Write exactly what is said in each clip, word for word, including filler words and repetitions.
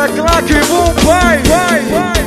é claque, bum, vai, vai, vai,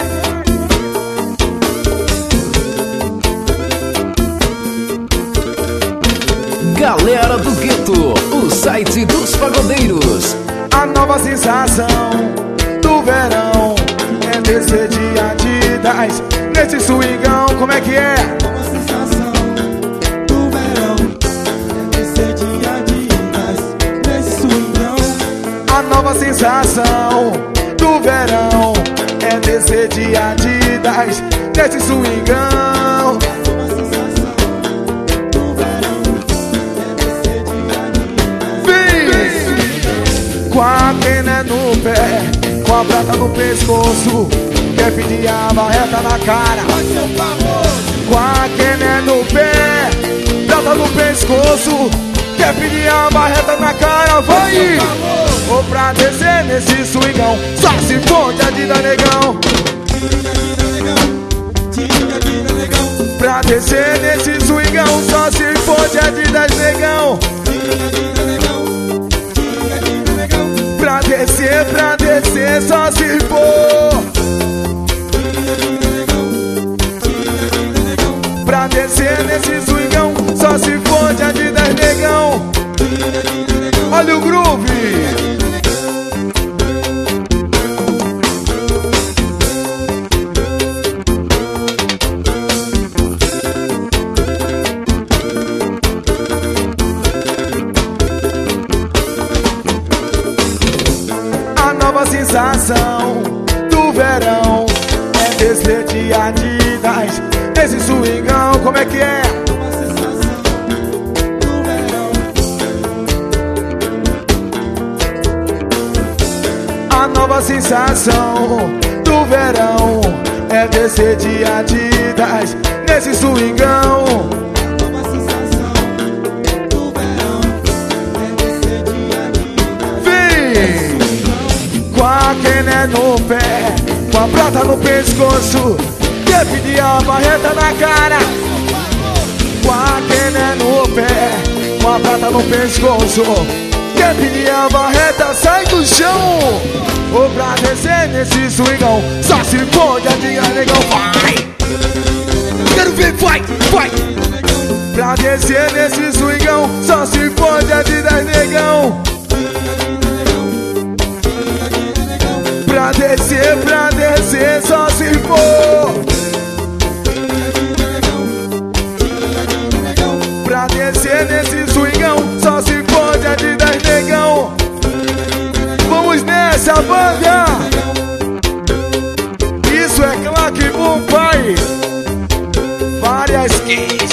vai. Galera do Gueto, o site dos pagodeiros. A nova sensação do verão é descer de Adidas nesse swingão, como é que é? Nova sensação do verão é descer de Adidas nesse swingão. A nova sensação do verão é descer de Adidas nesse swingão. Nova sensação do verão é descer de Adidas. Vem! Com a pena no pé, com a prata no pescoço, quer pedir a barreta na cara. Vai ser um famoso. Com a quena no pé, prata no pescoço, quer pedir a barreta na cara. Vai! Ou pra descer nesse swingão, só se for de Adidas, negão. Pra descer nesse swingão, só se for de Adidas, negão. Pra descer, pra descer, só se for. Pra descer nesse swingão, só se for de Adidas, negão. Olha o groove. A nova sensação do verão é descer de Adidas nesse swingão, como é que é? A nova sensação do verão é descer de Adidas nesse swingão. Nova sensação do verão é descer de Adidas. Vem! Com a quena no pé, com a prata no pescoço, quer pedir a barreta na cara. Com a quena no pé, com a prata no pescoço, quer pedir a barreta, sai do chão. Ou pra descer nesse swingão, só se for de Adidas, negão. Vai! Quero ver, vai, vai! Pra descer nesse swingão, só se for de Adidas, negão. Pra descer, pra descer, só se for. Pra descer nesse swingão, só se for de Adidas, negão. Vamos nessa, banda! Isso é claque, bum, pai! Várias que